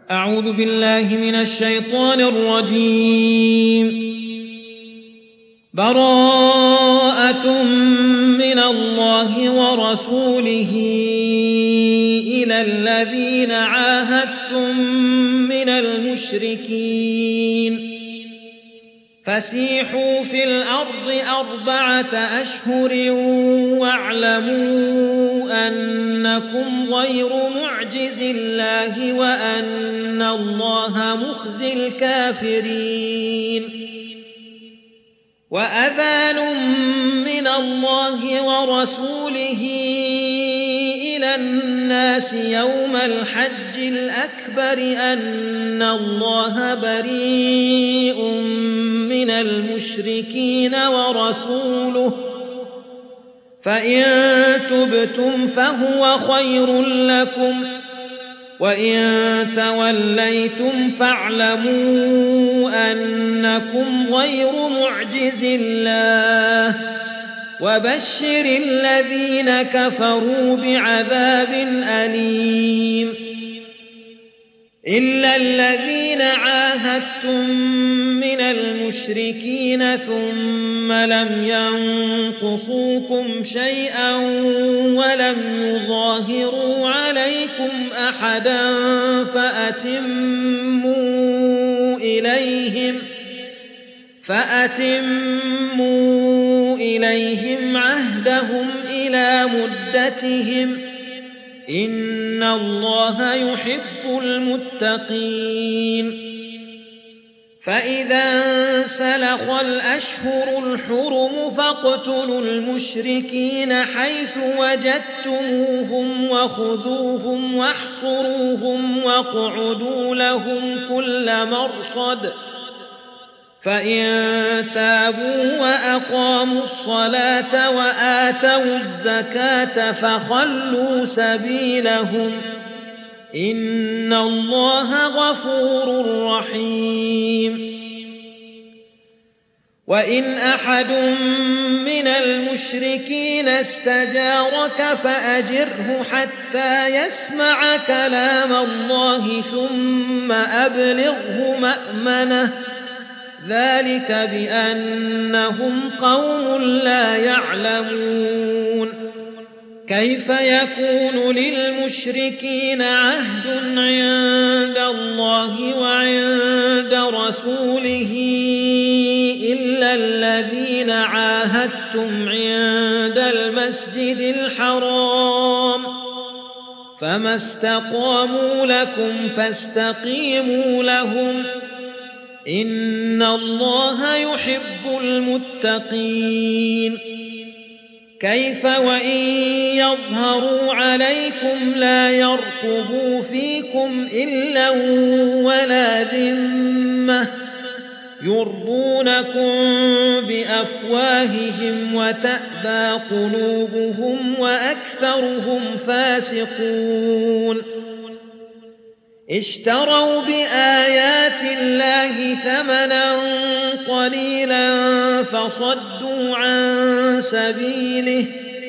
أعوذ بالله من الشيطان الرجيم. براءة من الله ورسوله إلى الذين عاهدتم من المشركين فسيحوا في الأرض 4 أشهر واعلموا أنكم غير معجز الله وأن الله مخزي الكافرين. وأذان من الله ورسوله إلى الناس يوم الحج الأكبر أن الله بريء من المشركين ورسوله فإن تبتم فهو خير لكم وإن توليتم فاعلموا أنكم غير معجز الله وبشر الذين كفروا بعذاب أليم. إلا الذين عاهدتم من المشركين ثم لم ينقصوكم شيئا ولم يظاهروا عليكم أحدا فأتموا إليهم عهدهم إلى مدتهم إن الله يحب المتقين. فإذا انسلخ الأشهر الحرم فاقتلوا المشركين حيث وجدتموهم وخذوهم واحصروهم واقعدوا لهم كل مرصد فإن تابوا وأقاموا الصلاة وآتوا الزكاة فخلوا سبيلهم إن الله غفور رحيم. وإن أحد من المشركين استجارك فأجره حتى يسمع كلام الله ثم أبلغه مأمنه ذلك بأنهم قوم لا يعلمون. كيف يكون للمشركين عهد عند الله وعند رسوله إلا الذين عاهدتم عند المسجد الحرام فما استقاموا لكم فاستقيموا لهم إن الله يحب المتقين. كيف وإن يظهروا عليكم لا يرقبوا فيكم إلا ولا ذمة يرضونكم بأفواههم وتأبى قلوبهم وأكثرهم فاسقون. اشتروا بآيات الله ثمنا قليلا فصدوا عن سبيله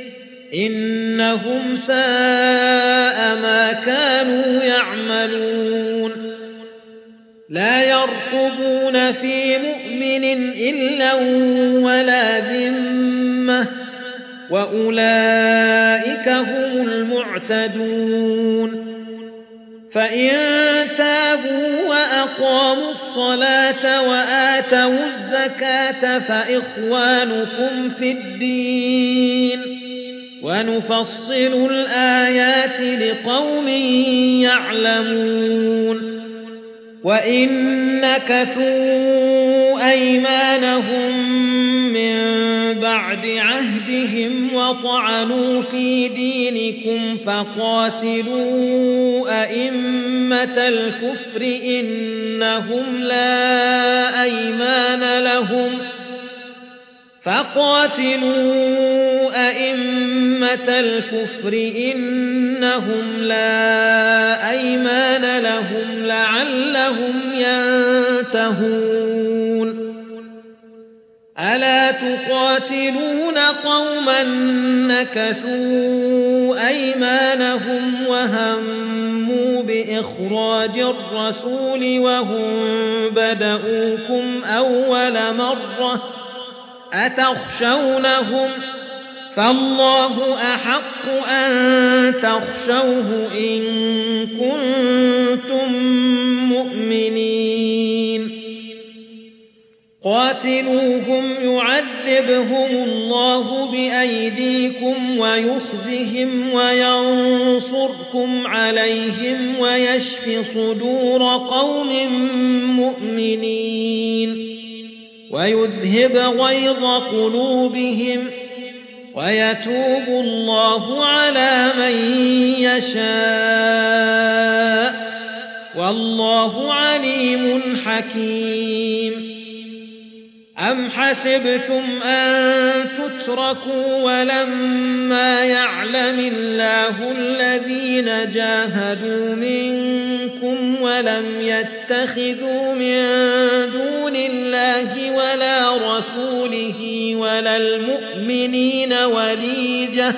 إنهم ساء ما كانوا يعملون. لا يرقبون في مؤمن إلا ولا ذمة وأولئك هم المعتدون. فإن تابوا وأقاموا الصلاة وآتوا الزكاة فإخوانكم في الدين ونفصل الآيات لقوم يعلمون. وإن نكثوا أيمانهم من بعد عهدهم وطعنوا في دينكم فقاتلوا أئمة الكفر إنهم لا أيمان لهم لعلهم ينتهون. ألا تقاتلون قوما نكثوا أيمانهم وهموا بإخراج الرسول وهم بدؤوكم أول مرة أتخشونهم فالله أحق أن تخشوه إن كنتم مؤمنين قاتلوهم يعذبهم الله بأيديكم ويخزهم وينصركم عليهم ويشف صدور قوم مؤمنين ويذهب غيظ قلوبهم ويتوب الله على من يشاء والله عليم حكيم أم حسبتم أن تتركوا ولما يعلم الله الذين جاهدوا منكم ولم يتخذوا من دون الله ولا رسوله ولا المؤمنين وليجة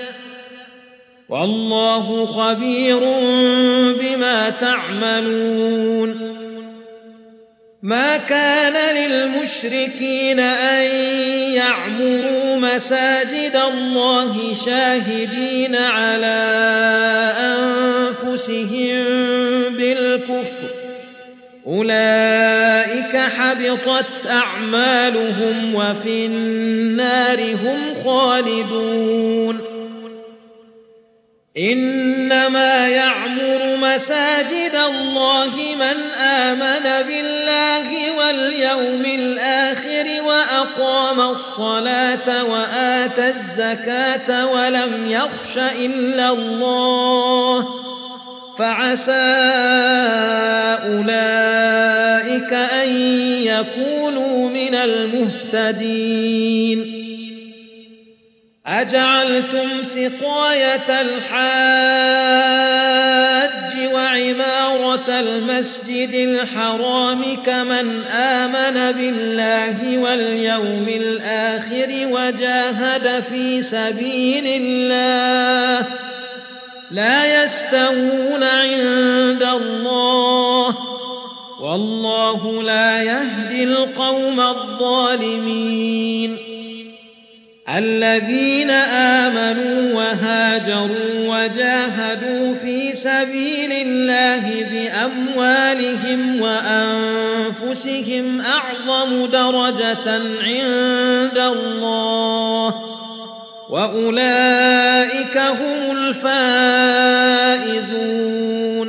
والله خبير بما تعملون ما كان للمشركين أن يعمروا مساجد الله شاهدين على أنفسهم بالكفر أولئك حبطت أعمالهم وفي النار هم خالدون إنما يعمر مساجد الله من آمن بالله واليوم الآخر وأقام الصلاة وآتى الزكاة ولم يخش إلا الله فعسى أولئك أن يكونوا من المهتدين أجعلتم سقاية الحاج وعمارة المسجد الحرام كمن آمن بالله واليوم الآخر وجاهد في سبيل الله لا يستوون عند الله والله لا يهدي القوم الظالمين الذين آمنوا وهاجروا وجاهدوا في سبيل الله بأموالهم وأنفسهم أعظم درجة عند الله وأولئك هم الفائزون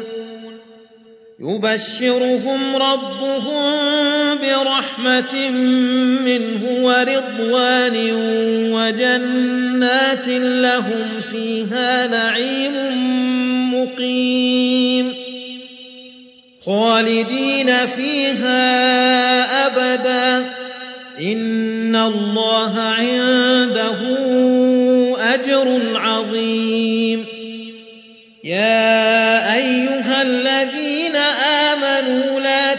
يبشرهم ربهم برحمة منه ورضوان وجنات لهم فيها نعيم مقيم خالدين فيها أبدا إن الله عنده أجر عظيم يا أيها الذين آمنوا لا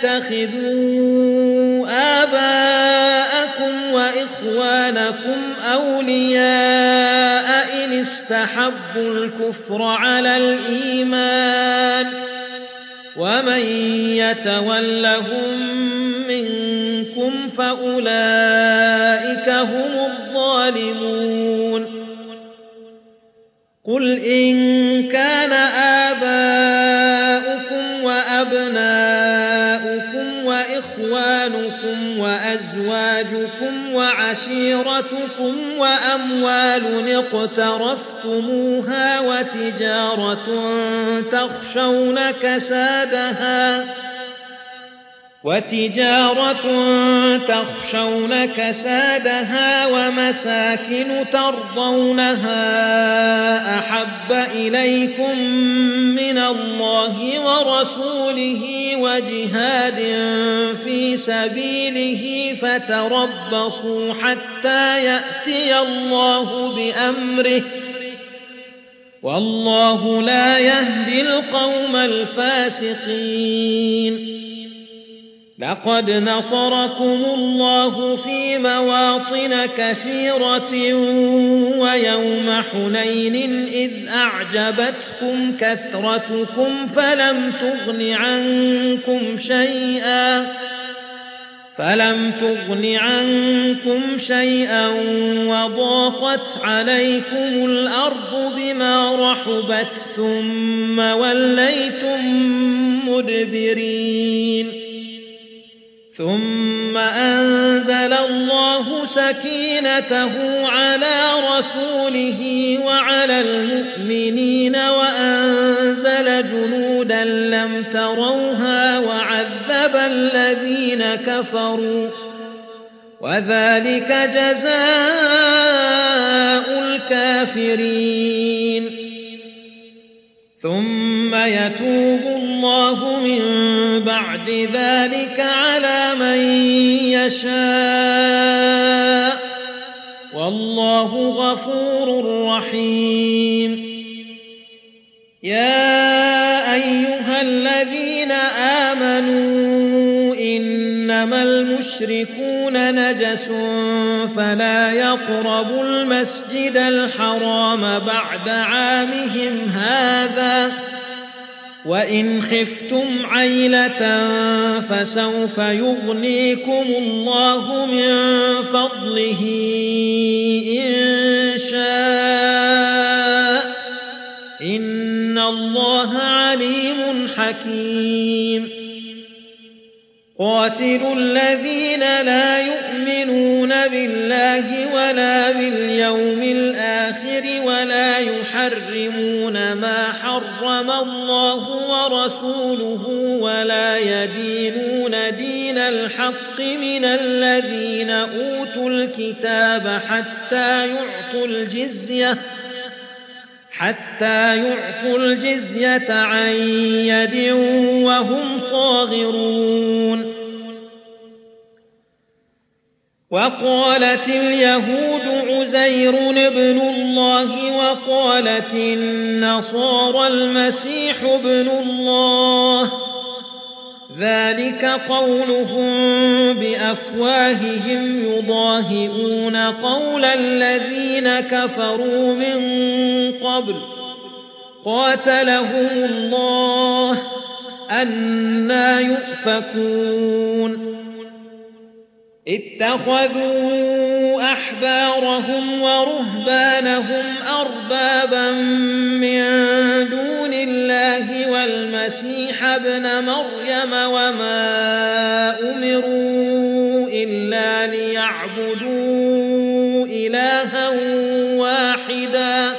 تتخذوا آباءكم وإخوانكم أولياء إن استحبوا الكفر على الإيمان ومن يتولهم منكم فأولئك هم الظالمون قل إن كان آباؤكم وأبناؤكم وإخوانكم وأزواجكم وعشيرتكم وأموال اقترفتموها وتجارة تخشون كسادها ومساكن ترضونها أحب إليكم من الله ورسوله وجهاد في سبيله فتربصوا حتى يأتي الله بأمره والله لا يهدي القوم الفاسقين لقد نصركم الله في مواطن كثيرة ويوم حنين إذ أعجبتكم كثرتكم فلم تغن عنكم شيئا وضاقت عليكم الأرض بما رحبت ثم وليتم مدبرين ثم أنزل الله سكينته على رسوله وعلى المؤمنين وأنزل جنودا لم تروها وعذب الذين كفروا وذلك جزاء الكافرين ثم يتوب الله من بعد ذلك على من يشاء والله غفور رحيم يا أيها الذين آمنوا إنما المشركون نجس فلا يقربوا المسجد الحرام بعد عامهم هذا وإن خفتم عيلة فسوف يغنيكم الله من فضله إن شاء إن الله عليم حكيم قاتلوا الذين لا يؤمنون بالله ولا باليوم الآخر ولا يحرمون ما حرم الله ورسوله ولا يدينون دين الحق من الذين أوتوا الكتاب حتى يعطوا الجزية عن يد وهم صاغرون وقالت اليهود عزير ابن الله وقالت النصارى المسيح ابن الله ذلك قولهم بأفواههم يضاهئون قول الذين كفروا من قبل قاتلهم الله أنى يؤفكون اتخذوا أحبارهم ورهبانهم أربابا من دون الله والمسيح ابن مريم وما أمروا إلا ليعبدوا إلها واحدا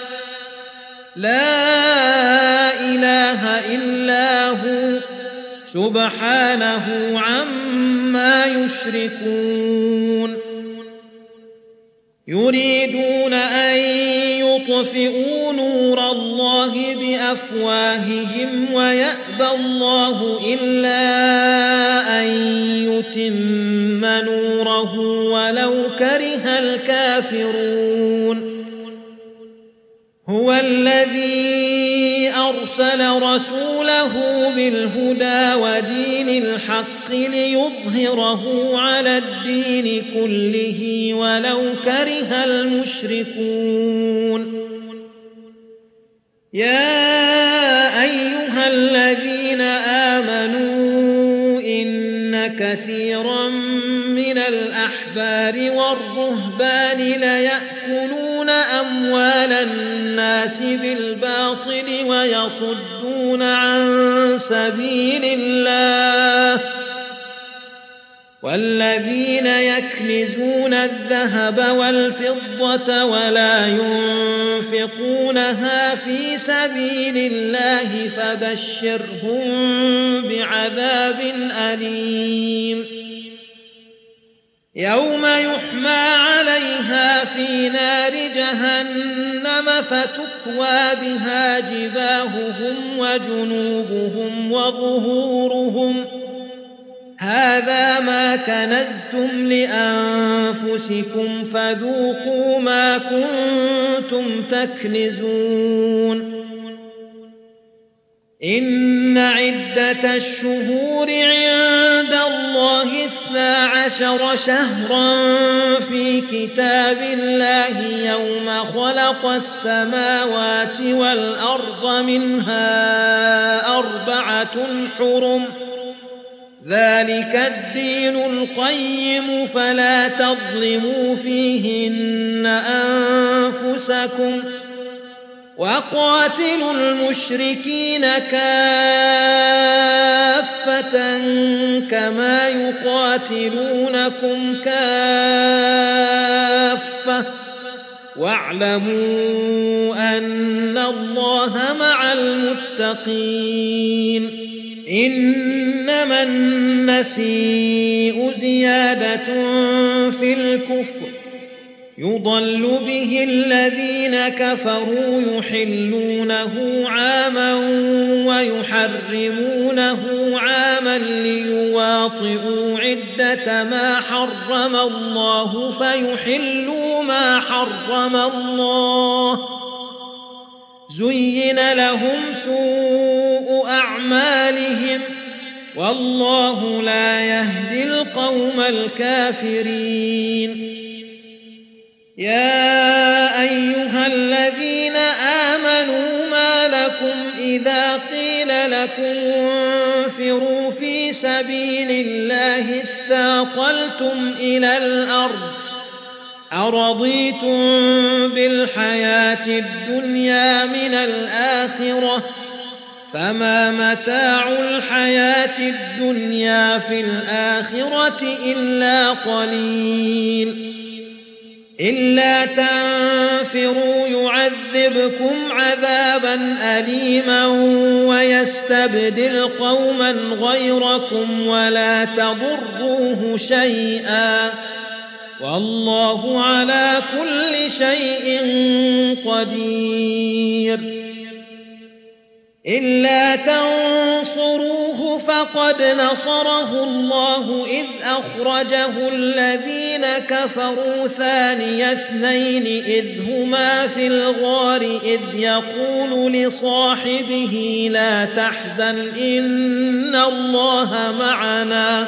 لا إله إلا هو سبحانه عما يشركون يريدون أن يطفئوا نور الله بأفواههم ويأبى الله إلا أن يتم نوره ولو كره الكافرون هو الذي أرسل رسوله بالهدى ودين الحق ليظهره على الدين كله ولو كره المشركون يا أيها الذين آمنوا إن كثيرا من الأحبار والرهبان ليأكلون أموال الناس بالباطل ويصدون عن سبيل الله والذين يكنزون الذهب والفضة ولا ينفقونها في سبيل الله فبشرهم بعذاب أليم يوم يحمى عليها في نار جهنم فتكوى بها جباههم وجنوبهم وظهورهم هذا ما كنزتم لأنفسكم فذوقوا ما كنتم تكنزون إن عدة الشهور عند الله 12 شهرا في كتاب الله يوم خلق السماوات والأرض منها 4 حرم ذلك الدين القيم فلا تظلموا فيهن أنفسكم وقاتلوا المشركين كافة كما يقاتلونكم كافة واعلموا أن الله مع المتقين إنما النسيء زيادة في الكفر يضل به الذين كفروا يحلونه عاما ويحرمونه عاما ليواطئوا عدة ما حرم الله فيحلوا ما حرم الله زين لهم سوء أعمالهم والله لا يهدي القوم الكافرين يا أيها الذين آمنوا ما لكم إذا قيل لكم انفروا في سبيل الله اثاقلتم إلى الأرض أرضيتم بالحياة الدنيا من الآخرة فما متاع الحياة الدنيا في الآخرة إلا قليل إلا تنفروا يعذبكم عذابا أليما ويستبدل قوما غيركم ولا تضروه شيئا والله على كل شيء قدير إلا تنصروه فقد نصره الله إذ أخرجه الذين كفروا ثاني اثنين إذ هما في الغار إذ يقول لصاحبه لا تحزن إن الله معنا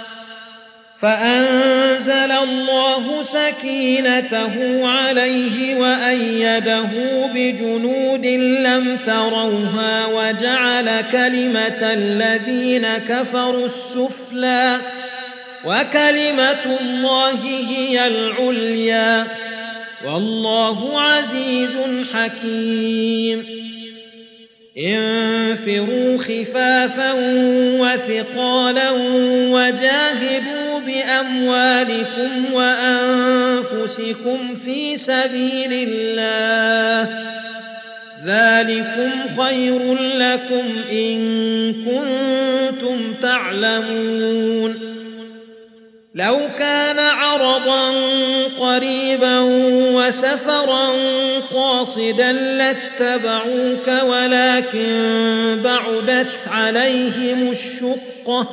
فأنزل الله سكينته عليه وأيده بجنود لم تروها وجعل كلمة الذين كفروا السفلى وكلمة الله هي العليا والله عزيز حكيم انفروا خفافا وثقالا وجاهدوا بأموالكم وأنفسكم في سبيل الله ذلكم خير لكم إن كنتم تعلمون لو كان عرضا قريبا وسفرا قاصدا لاتبعوك ولكن بعدت عليهم الشقة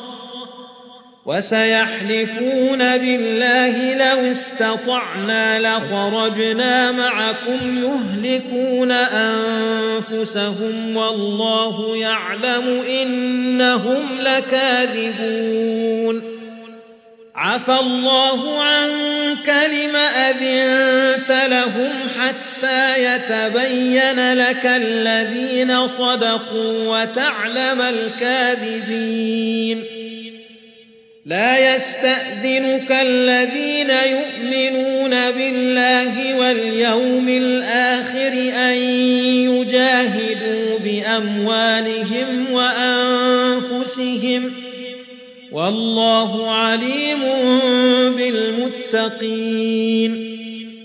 وسيحلفون بالله لو استطعنا لخرجنا معكم يهلكون أنفسهم والله يعلم إنهم لكاذبون عفى الله عنك لم أذنت لهم حتى يتبين لك الذين صدقوا وتعلم الكاذبين لا يستأذنك الذين يؤمنون بالله واليوم الآخر أن يجاهدوا بأموالهم وأنفسهم والله عليم بالمتقين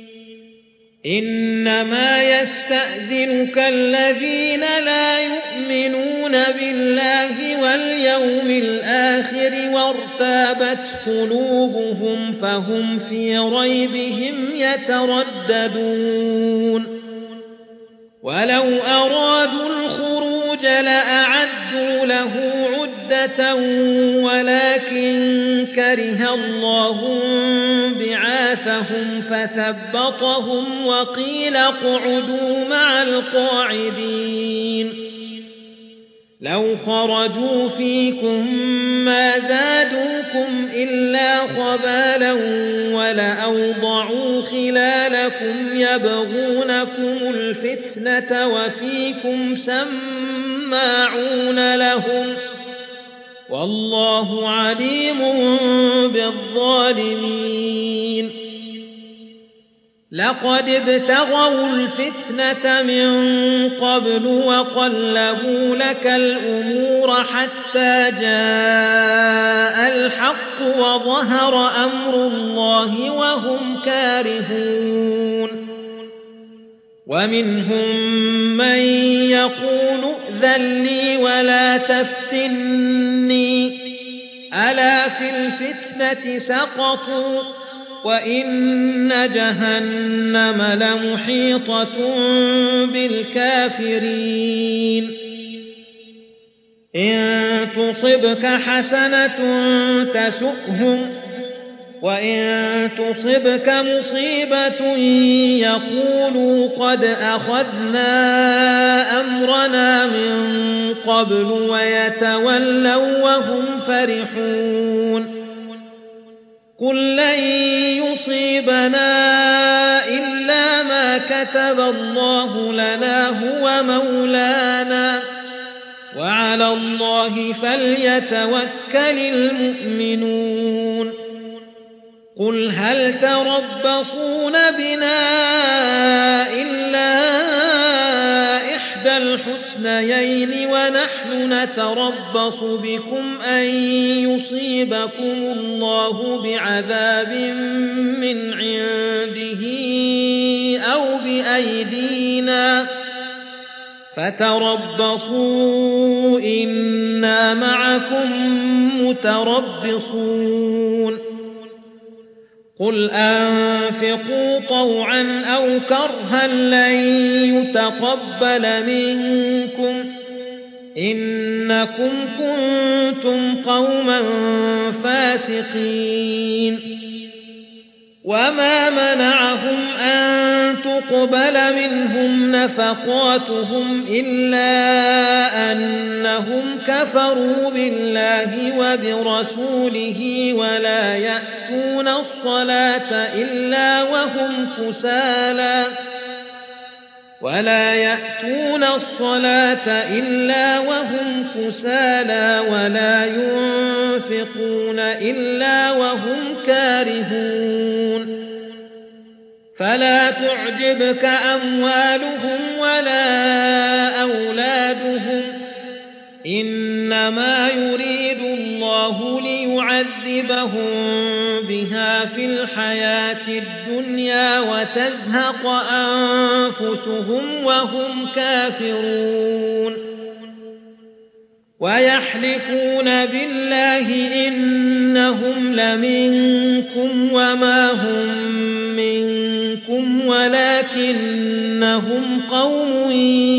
إنما يستأذنك الذين لا يؤمنون بالله واليوم الآخر وارتابت قلوبهم فهم في ريبهم يترددون ولو أرادوا الخروج لأعدوا له عدة ولكن كره الله بعاثهم فثبطهم وقيل اقعدوا مع القاعدين لو خرجوا فيكم ما زادوكم إلا خبالا ولأوضعوا خلالكم يبغونكم الفتنة وفيكم سماعون لهم والله عليم بالظالمين لقد ابتغوا الفتنة من قبل وقلبوا لك الأمور حتى جاء الحق وظهر أمر الله وهم كارهون ومنهم من يقول ائذن لي ولا تفتني ألا في الفتنة سقطوا وإن جهنم لمحيطة بالكافرين إن تصبك حسنة تسؤهم وإن تصبك مصيبة يقولوا قد أخذنا أمرنا من قبل ويتولوا وهم فرحون قل لن يصيبنا إلا ما كتب الله لنا هو مولانا وعلى الله فليتوكل المؤمنون قل هل تربصون بنا إلا إحدى الحسنيين ونحن نتربص بكم أن يصيبكم الله بعذاب من عنده أو بأيدينا فتربصوا إنا معكم متربصون قل أنفقوا طوعا أو كرها لن يتقبل منكم إنكم كنتم قوما فاسقين وما منعهم أن تقبل منهم نفقاتهم إلا أنهم كفروا بالله وبرسوله ولا يأتون الصلاة إلا وهم كسالى ولا ينفقون إلا وهم كارهون فلا تعجبك أموالهم ولا أولادهم إنما يريد الله ليعذبهم بها في الحياة الدنيا وتزهق أنفسهم وهم كافرون ويحلفون بالله إنهم لمنكم وما هم منكم ولكنهم قوم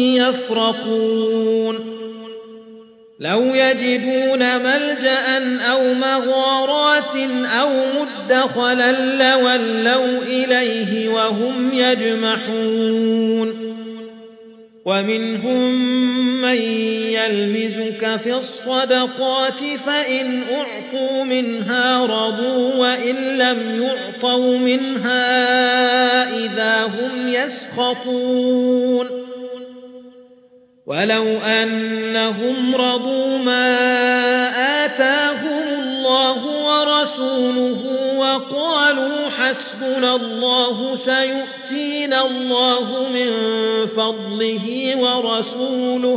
يفرقون لو يجدون ملجأ أو مغارات أو مدخلا لولوا إليه وهم يجمحون ومنهم من يلمزك في الصدقات فإن أعطوا منها رضوا وإن لم يعطوا منها إذا هم يسخطون ولو أنهم رضوا ما آتاهم الله ورسوله وقالوا حسبنا الله سيؤتينا الله من فضله ورسوله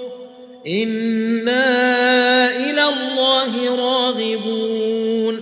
إنا إلى الله راغبون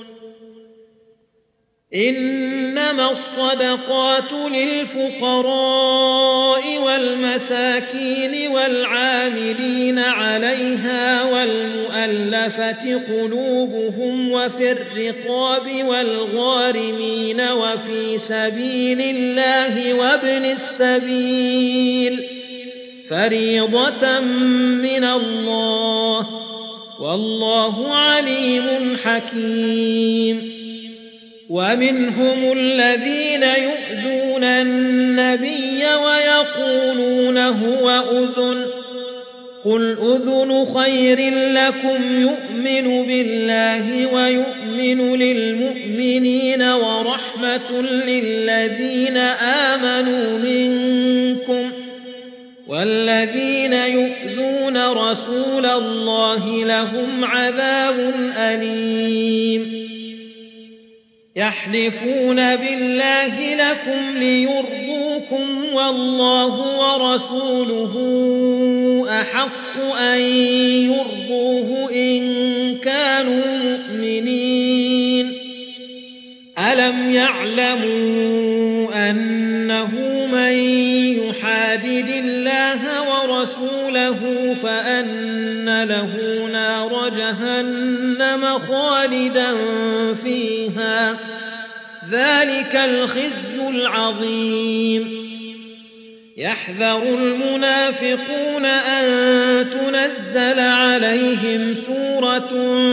إنما الصدقات للفقراء والمساكين والعاملين عليها والمؤلفة قلوبهم وفي الرقاب والغارمين وفي سبيل الله وابن السبيل فريضة من الله والله عليم حكيم ومنهم الذين يؤذون النبي ويقولون هو أذن قل أذن خير لكم يؤمن بالله ويؤمن للمؤمنين ورحمة للذين آمنوا منكم والذين يؤذون رسول الله لهم عذاب أليم يحلفون بالله لكم ليرضوكم والله ورسوله أحق أن يرضوه إن كانوا مؤمنين ألم يعلموا أنه من يحادد الله ورسوله فأن له نار جهنم خالدا فيها ذلك الخزي العظيم يحذر المنافقون أن تنزل عليهم سورة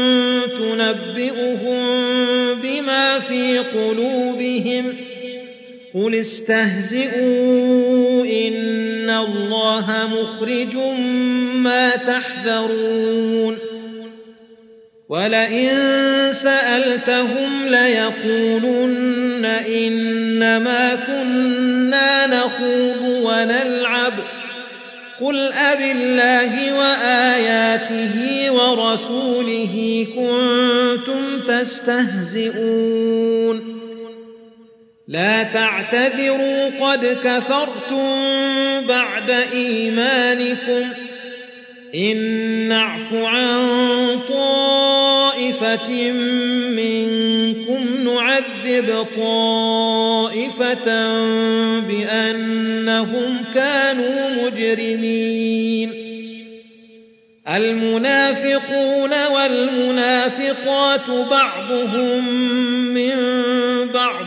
تنبئهم بما في قلوبهم قل استهزئوا إن الله مخرج ما تحذرون ولئن سألتهم ليقولن إنما كنا نخوض ونلعب قل أبالله وآياته ورسوله كنتم تستهزئون لا تعتذروا قد كفرتم بعد إيمانكم إن نعف عن طائفة منكم نعذب طائفة بأنهم كانوا مجرمين المنافقون والمنافقات بعضهم من بعض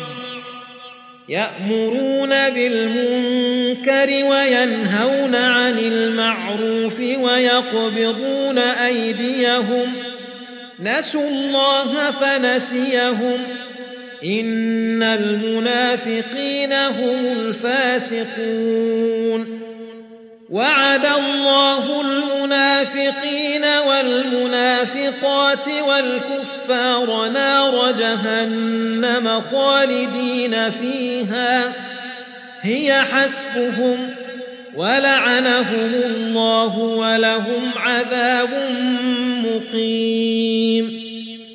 يأمرون بالمنكر وينهون عن المعروف ويقبضون أيديهم نسوا الله فنسيهم إن المنافقين هم الفاسقون وعد الله المنافقين والمنافقات والكفار نار جهنم خالدين فيها هي حسبهم ولعنهم الله ولهم عذاب مقيم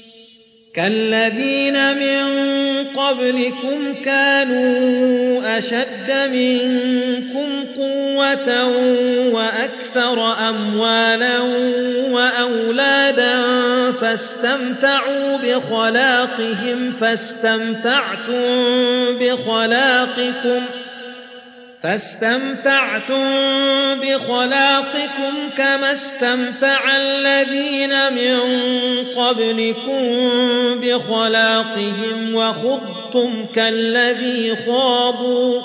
كالذين من قبلكم كانوا أشد منكم قوة وأكثر أموالا وأولادا فاستمتعوا بخلاقكم كما استمتع الذين من قبلكم بخلاقهم وخضتم كالذي خاضوا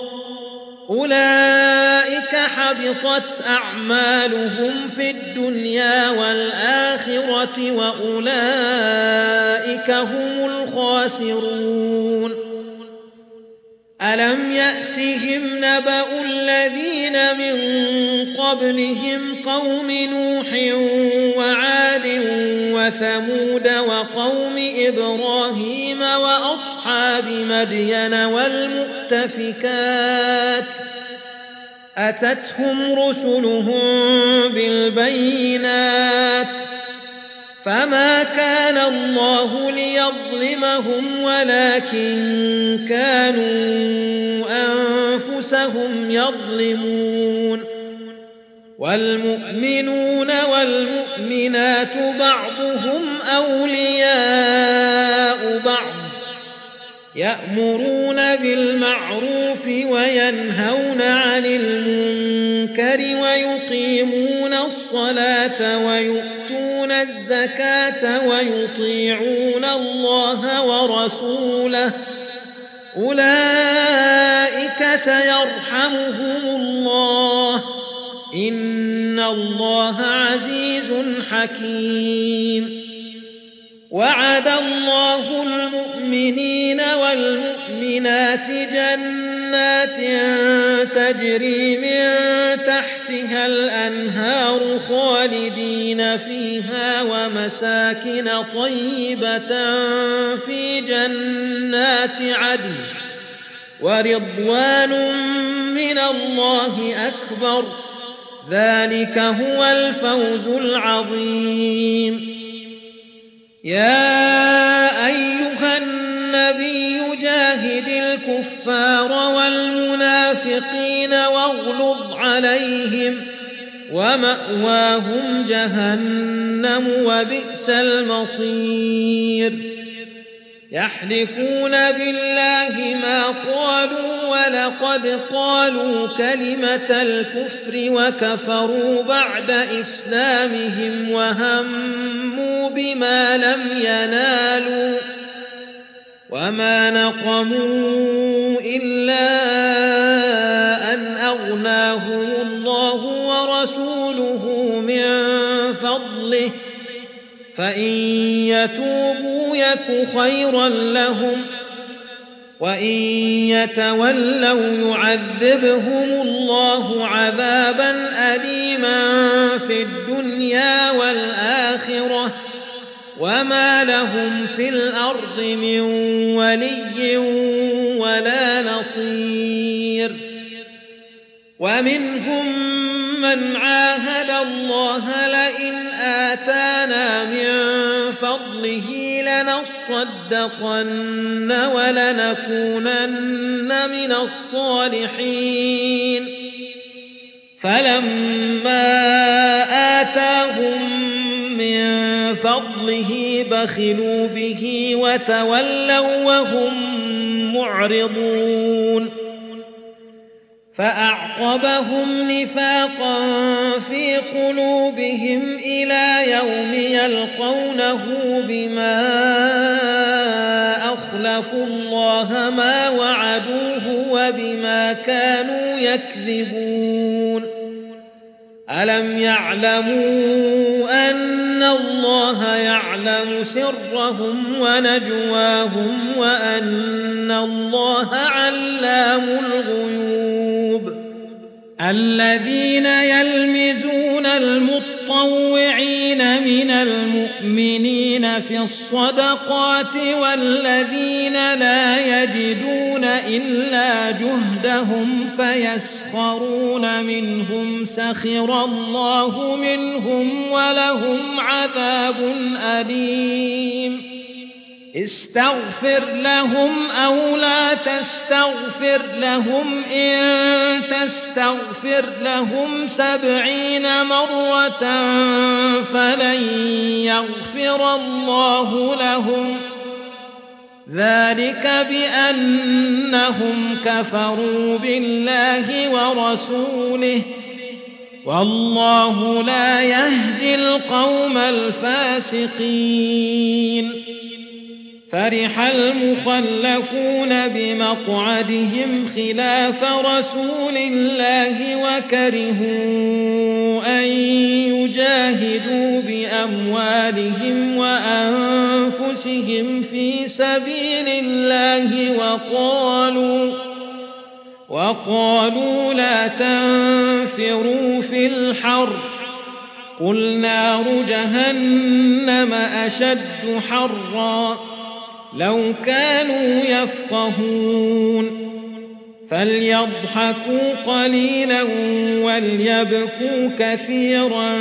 أولئك حبطت أعمالهم في الدنيا والآخرة وأولئك هم الخاسرون ألم يأتهم نبأ الذين من قبلهم قوم نوح وعاد وثمود وقوم إبراهيم وأصحاب مدين والمؤتفكات أتتهم رسلهم بالبينات فما كان الله ليظلمهم ولكن كانوا أنفسهم يظلمون والمؤمنون والمؤمنات بعضهم أولياء بعض يأمرون بالمعروف وينهون عن المنكر ويقيمون الصلاة ويؤتون الزكاة ويطيعون الله ورسوله أولئك سيرحمهم الله إن الله عزيز حكيم وعد الله المؤمنين والمؤمنات جنات تجري من تحت تحتها الأنهار خالدين فيها ومساكن طيبة في جنات عدن ورضوان من الله أكبر ذلك هو الفوز العظيم. يا أيها النبي جاهد الكفار والمنافقين واغلظ عليهم ومأواهم جهنم وبئس المصير. يحلفون بالله ما قالوا ولقد قالوا كلمة الكفر وكفروا بعد إسلامهم وهموا بما لم ينالوا وما نقموا إلا أن أغناهم الله ورسوله من فضله فإن يتوبوا يك خيرا لهم وإن يتولوا يعذبهم الله عذابا أليما في الدنيا والآخرة وما لهم في الأرض من ولي ولا نصير. ومنهم من عاهد الله لئن آتانا من فضله لنصدقن ولنكونن من الصالحين فلما آتاهم من فضله بخلوا به وتولوا وهم معرضون. فأعقبهم نفاقا في قلوبهم إلى يوم يلقونه بما أخلفوا الله ما وعدوه وبما كانوا يكذبون. ألم يعلموا أن الله يعلم سرهم ونجواهم وأن الله علام الغيوب. الذين يلمزون المطوعين من المؤمنين في الصدقات والذين لا يجدون إلا جهدهم فيسخرون منهم سخر الله منهم ولهم عذاب أليم. استغفر لهم أو لا تستغفر لهم إن تستغفر لهم 70 مرة فلن يغفر الله لهم ذلك بأنهم كفروا بالله ورسوله والله لا يهدي القوم الفاسقين. فرح المخلفون بمقعدهم خلاف رسول الله وكرهوا أن يجاهدوا بأموالهم وأنفسهم في سبيل الله وقالوا لا تنفروا في الحر قل نار جهنم أشد حرا لو كانوا يفقهون. فليضحكوا قليلا وليبكوا كثيرا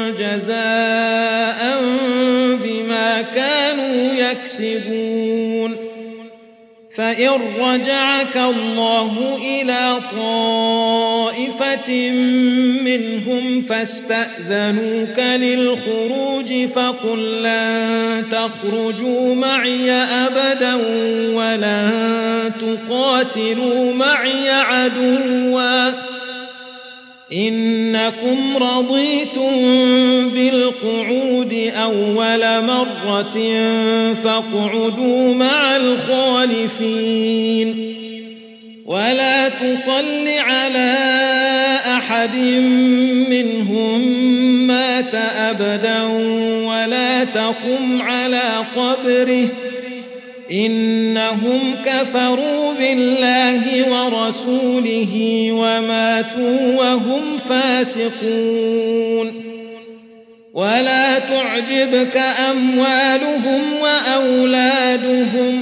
جزاء بما كانوا يكسبون. فإن رجعك الله إلى طائفة منهم فاستأذنوك للخروج فقل لن تخرجوا معي أبدا ولن تقاتلوا معي عدوا إنكم رضيتم بالقعود أول مرة فاقعدوا مع الخالفين ولا تصل على أحد منهم مات أبدا ولا تقم على قبره إنهم كفروا بالله ورسوله وماتوا وهم فاسقون ولا تعجبك أموالهم وأولادهم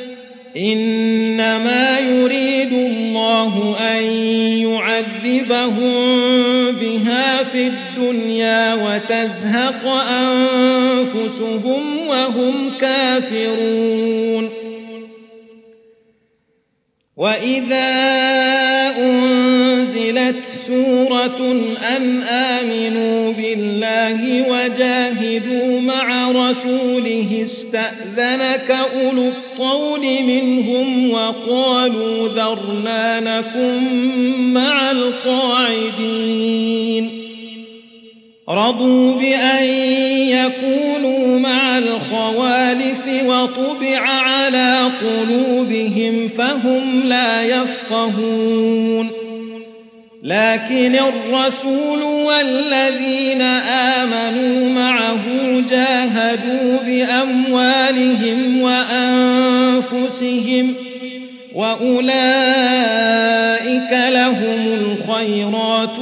إنما يريد الله أن يعذبهم بها في الدنيا وتزهق أنفسهم وهم كافرون وإذا أنزلت سورة أن آمنوا بالله وجاهدوا مع رسوله استأذنك أولو الطول منهم وقالوا ذرنا نكن مع القاعدين رضوا بأن يكونوا مع الخوالف وطبع على قلوبهم فهم لا يفقهون لكن الرسول والذين آمنوا معه جاهدوا بأموالهم وأنفسهم وأولئك لهم الخيرات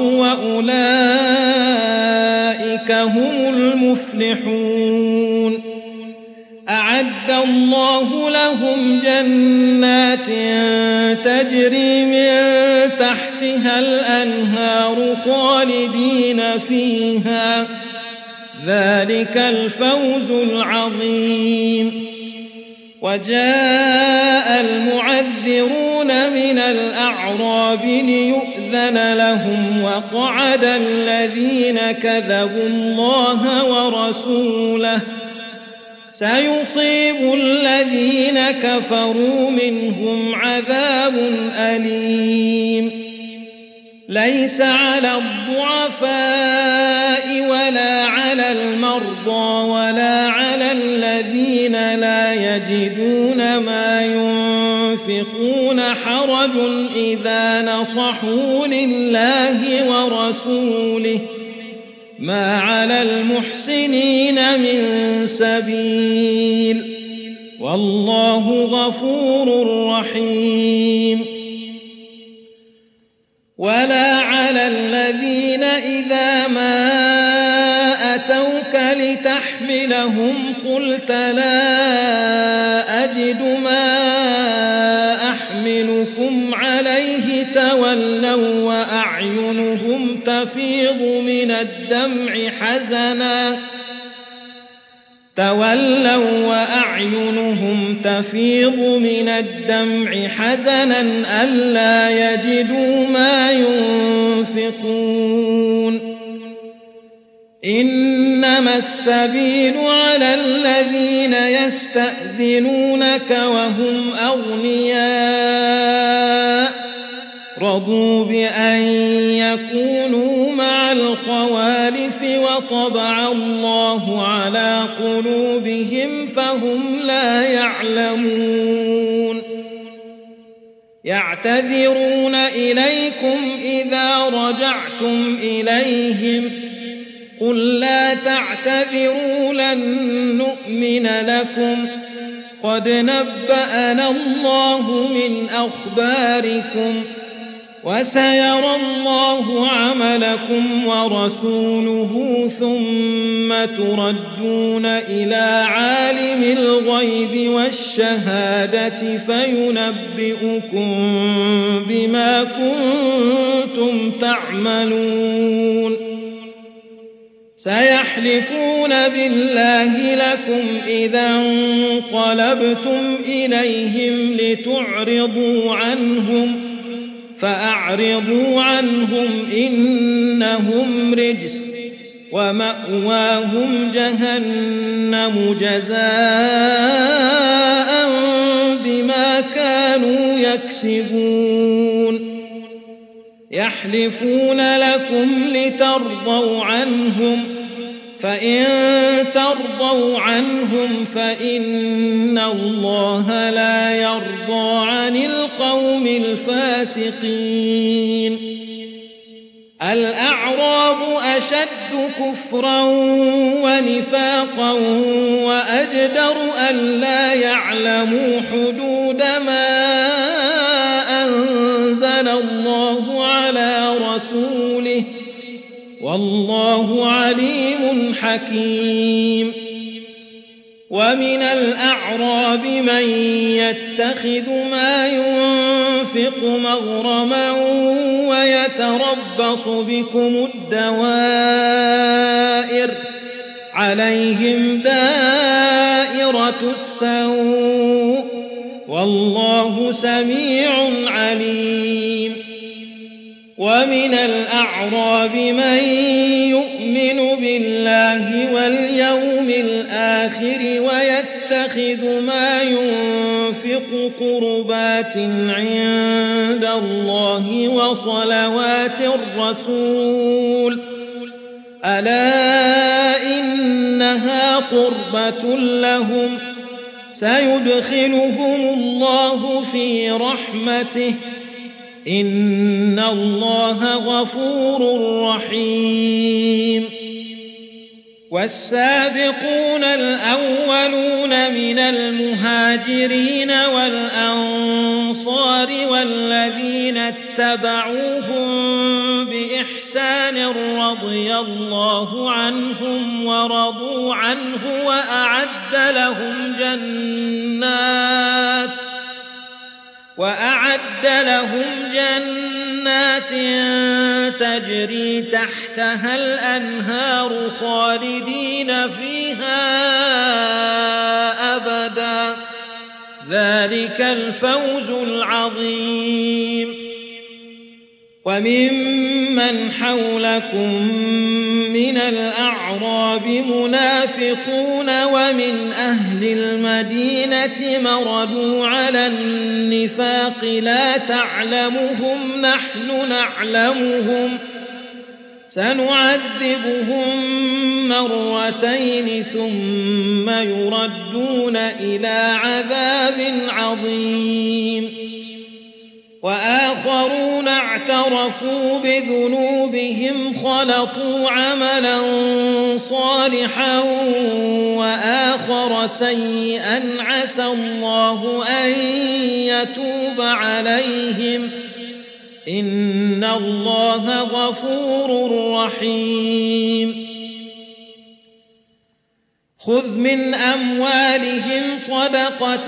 وأولئك هم المفلحون أعد الله لهم جنات تجري من تحتها الأنهار خالدين فيها ذلك الفوز العظيم وجاء المعذرون من الأعراب ليؤذن لهم وقعد الذين كذبوا الله ورسوله سيصيب الذين كفروا منهم عذاب أليم ليس على الضعفاء ولا على المرضى ولا على الذين لا يجدون ما ينفقون حرج إذا نصحوا لله ورسوله ما على المحسنين من سبيل والله غفور رحيم ولا على الذين إذا ما أتوك لتحملهم قلت لا أجد ما أحملكم عليه تولوا وأعينهم تفيض من الدمع حزنا ألا يجدوا ما ينفقون إنما السبيل على الذين يستأذنونك وهم أغنياء رضوا بأن يكونوا مع الخوالف وطبع الله على قلوبهم فهم لا يعلمون يعتذرون إليكم إذا رجعتم إليهم قل لا تعتذروا لن نؤمن لكم قد نبأنا الله من أخباركم وسيرى الله عملكم ورسوله ثم تردون إلى عالم الغيب والشهادة فينبئكم بما كنتم تعملون سيحلفون بالله لكم إذا انقلبتم إليهم لتعرضوا عنهم فأعرضوا عنهم إنهم رجس ومأواهم جهنم جزاء بما كانوا يكسبون يحلفون لكم لترضوا عنهم فإن ترضوا عنهم فإن الله لا يرضى عن القوم الفاسقين الأعراب أشد كفرا ونفاقا وأجدر ألا يعلموا حدود ما أنزل الله على رسوله والله عليم حكيم ومن الأعراب من يتخذ ما ينفق مغرما ويتربص بكم الدوائر عليهم دائرة السوء والله سميع عليم ومن الأعراب من يؤمن بالله واليوم الآخر ويتخذ ما ينفق قربات عند الله وصلوات الرسول ألا إنها قربة لهم سيدخلهم الله في رحمته إن الله غفور رحيم والسابقون الأولون من المهاجرين والأنصار والذين اتبعوهم بإحسان رضي الله عنهم ورضوا عنه وأعد لهم جنات تجري تحتها الأنهار خالدين فيها أبدا ذلك الفوز العظيم وممن حولكم من الأعراب منافقون ومن أهل المدينة مردوا على النفاق لا تعلمهم نحن نعلمهم سنعذبهم مرتين ثم يردون إلى عذاب عظيم وآخرون اعترفوا بذنوبهم خلطوا عملا صالحا وآخر سيئا عسى الله أن يتوب عليهم إن الله غفور رحيم خذ من أموالهم صدقة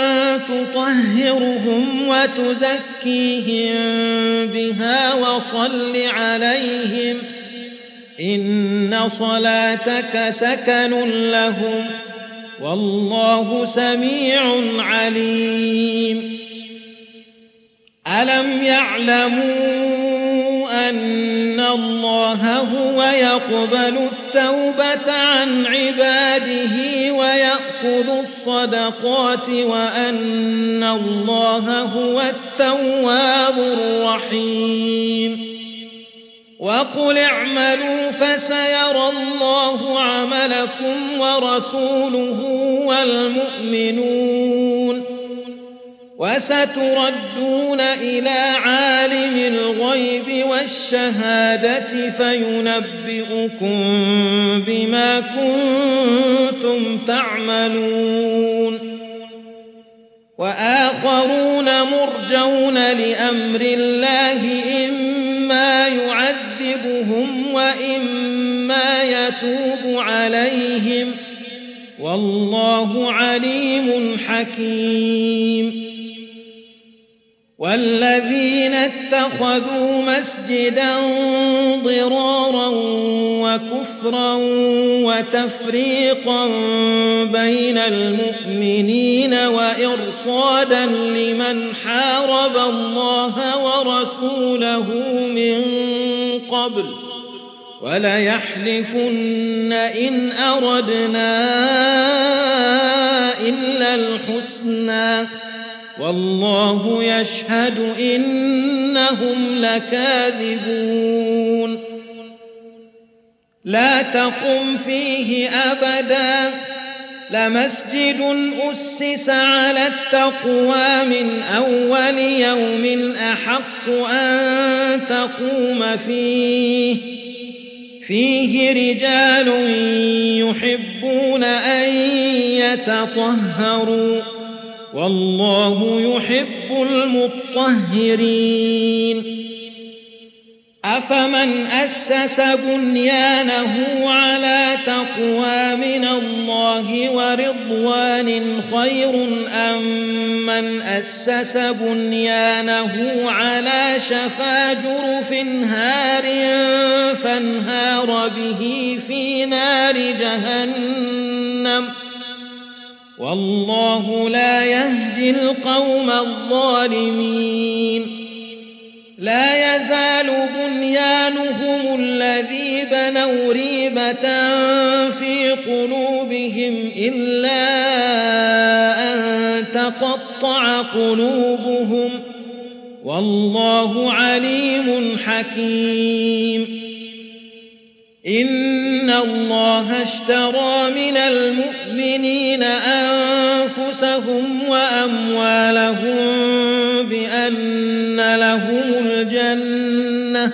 تطهرهم وتزكيهم بها وصل عليهم إن صلاتك سكن لهم والله سميع عليم ألم يعلموا أن الله هو يقبل التوبة عن عباده ويأخذ الصدقات وأن الله هو التواب الرحيم وقل اعملوا فسيرى الله عملكم ورسوله والمؤمنون وستردون إلى عالم الغيب والشهادة فينبئكم بما كنتم تعملون وآخرون مرجون لأمر الله إما يعذبهم وإما يتوب عليهم والله عليم حكيم والذين اتخذوا مسجدا ضرارا وكفرا وتفريقا بين المؤمنين وإرصادا لمن حارب الله ورسوله من قبل وليحلفن إن أردنا إلا الحسنى والله يشهد إنهم لكاذبون لا تقم فيه أبدا لمسجد أسس على التقوى من أول يوم أحق أن تقوم فيه رجال يحبون أن يتطهروا والله يحب المطهرين أفمن أسس بنيانه على تقوى من الله ورضوان خير أم من أسس بنيانه على شفا جرف هار فانهار به في نار جهنم والله لا يهدي القوم الظالمين لا يزال بنيانهم الذي بنوا ريبة في قلوبهم إلا أن تقطع قلوبهم والله عليم حكيم إن الله اشترى من المؤمنين أنفسهم وأموالهم بأن لهم الجنة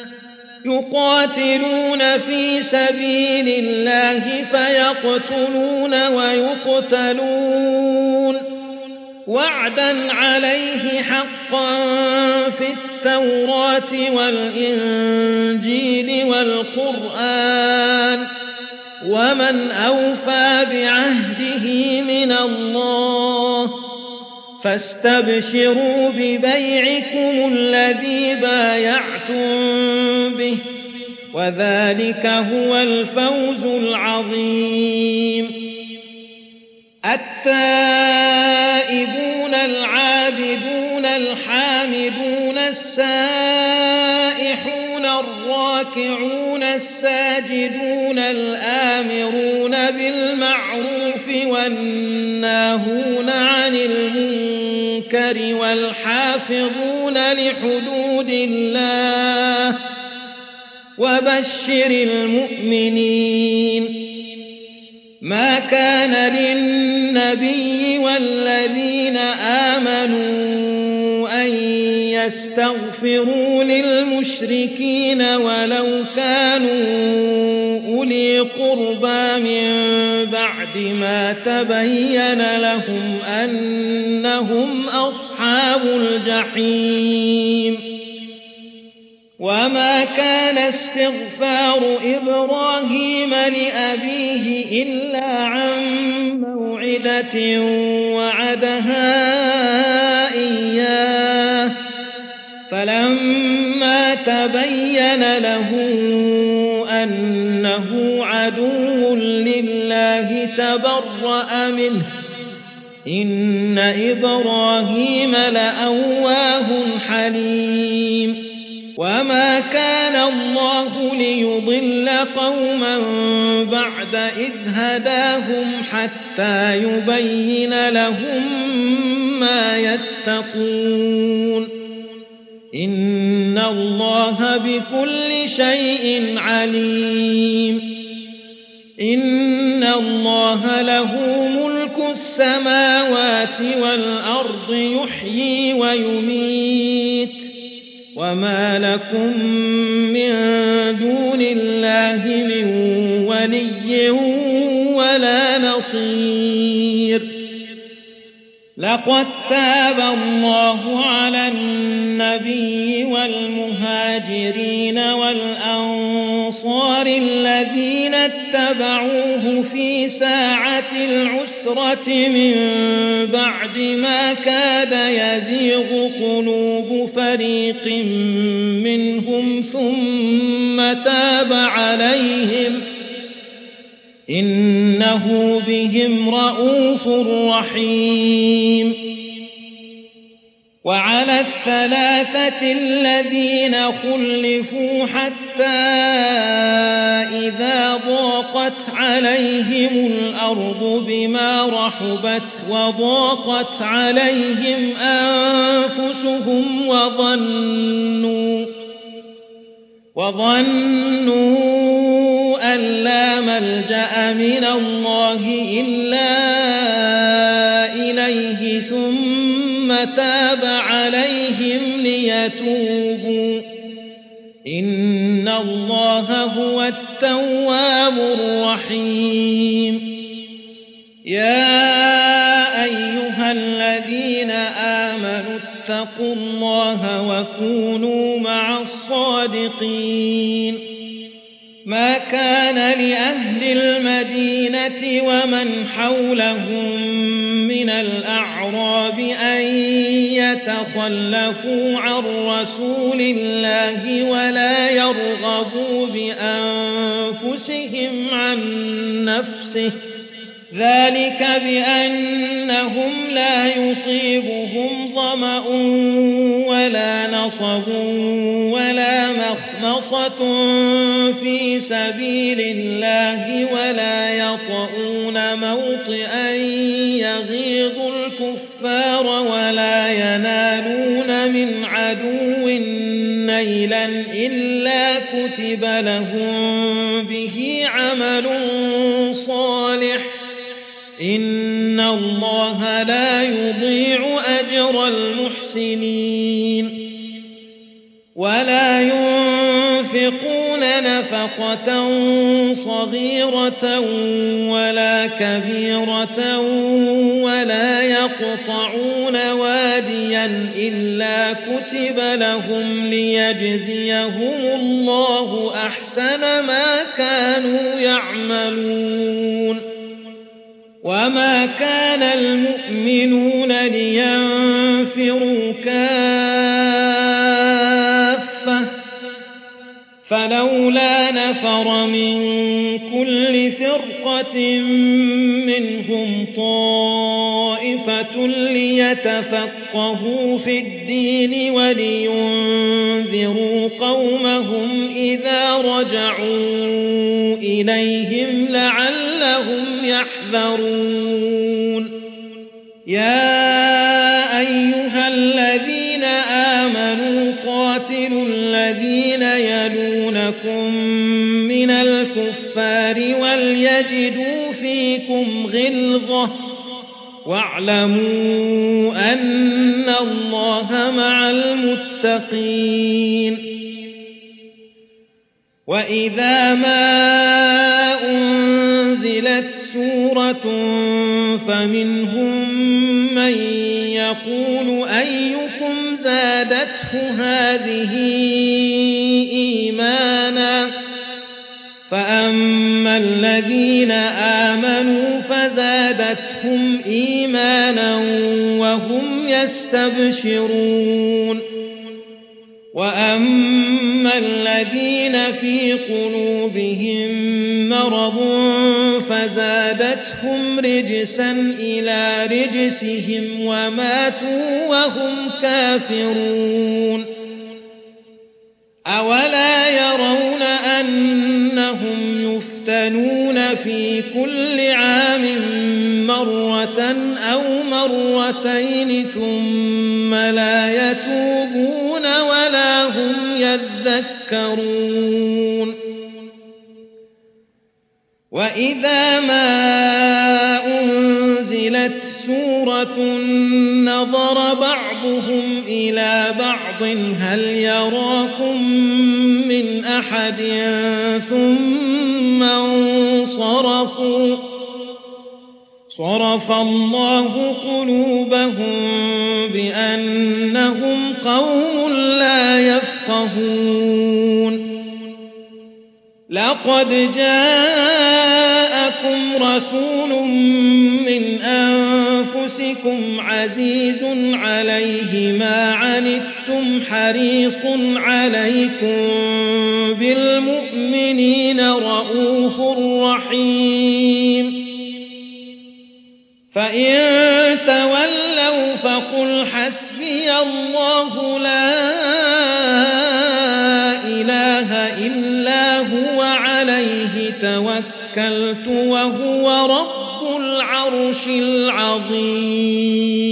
يقاتلون في سبيل الله فيقتلون ويقتلون وعدا عليه حقا في التوراة والإنجيل والقرآن ومن أوفى بعهده من الله فاستبشروا ببيعكم الذي بايعتم به وذلك هو الفوز العظيم التائبون العابدون الحامدون السائحون الراكعون الساجدون الآمرون بالمعروف والناهون عن المنكر والحافظون لحدود الله وبشر المؤمنين ما كان للنبي والذين آمنوا أن يستغفروا للمشركين ولو كانوا أولي قربى من بعد ما تبين لهم أنهم أصحاب الجحيم وما كان استغفار إبراهيم لأبيه إلا عن موعدة وعدها إياه فلما تبين له أنه عدو لله تبرأ منه إن إبراهيم لأواه حليم وما كان الله ليضل قوما بعد إذ هداهم حتى يبين لهم ما يتقون إن الله بكل شيء عليم إن الله له ملك السماوات والأرض يحيي ويميت وما لكم من دون الله من ولي ولا نصير لقد تاب الله على النبي والمهاجرين والأنصار الذين اتبعوه في ساعة العسرة من بعد ما كاد يزيغ قلوب فريق منهم ثم تاب عليهم إنه بهم رءوف رحيم وعلى الثلاثة الذين خلفوا حتى إذا ضاقت عليهم الأرض بما رحبت وضاقت عليهم أنفسهم وظنوا أن لا ملجأ من الله إلا إليه ثم تاب عليهم ليتوبوا إن الله هو التواب الرحيم يا أيها الذين آمنوا اتقوا الله وكونوا مع الصادقين ما كان لأهل المدينة ومن حولهم من الأعراب أن يتخلفوا عن رسول الله ولا يرغبوا بأنفسهم عن نفسه ذلك بأنهم لا يصيبهم ظمأ ولا نصب ولا مخمصة في سبيل الله ولا يطؤون موطئا يغيظ الكفار ولا ينالون من عدو نيلا إلا كتب لهم به عمل صالح إن الله لا يضيع أجر المحسنين ولا ينفقون نفقة صغيرة ولا كبيرة ولا يقطعون واديا إلا كتب لهم ليجزيهم الله أحسن ما كانوا يعملون وما كان المؤمنون لينفروا كافة فلولا نفر من كل فرقة منهم طائفة ليتفقهوا في الدين ولينذروا قومهم إذا رجعوا إليهم لعلهم يحذرون يا أيها الذين آمنوا قاتلوا الذين يلونكم من الكفار وليجدوا فيكم غلظة واعلموا أن الله مع المتقين وإذا ما أنزلت سورة فمنهم من يقول أيكم زادته هذه إيمانا فأما الذين آمنوا فزادتهم إيمانا وهم يستبشرون وأما الذين في قلوبهم مرض فزادتهم رجسا إلى رجسهم وماتوا وهم كافرون أولا يرون أنهم يفتنون في كل عام مرة أو مرتين ثم لا يتوبون ولا هم يذكرون وإذا ما أنزلت سورة نظر بعضهم إلى بعض هل يراكم من أحد ثم انصرفوا صرف الله قلوبهم بأنهم قوم لا يفقهون لقد جاءكم رسول من أنفسكم عزيز عليه ما عنتم حريص عليكم بالمؤمنين رءوف رحيم فإن تولوا فقل حسبي الله لا إله إلا هو عليه توكلت وهو رب العرش العظيم